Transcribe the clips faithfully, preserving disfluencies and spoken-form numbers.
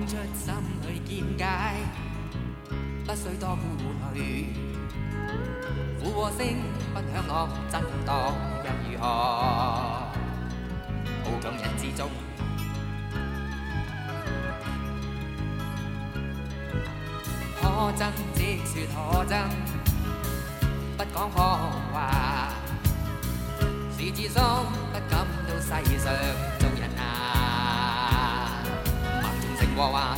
出心里見解，不需多顧慮。附和聲不響樂，震盪又如何？好強人之中，可憎即說可憎，不講謊話。是自心不感到世上做人啊，盲從成和話。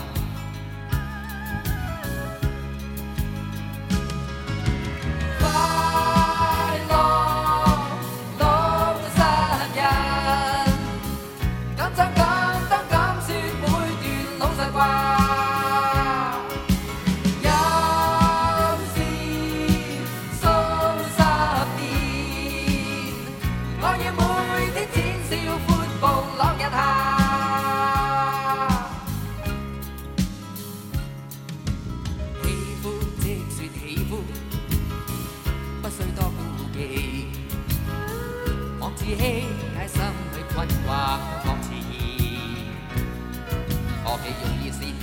自欺喺心裏困惑學詞，何其容易先？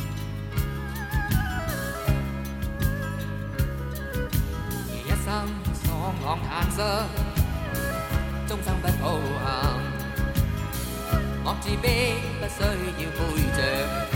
一生爽朗坦率，終生不抱憾。樂自卑不需要背着。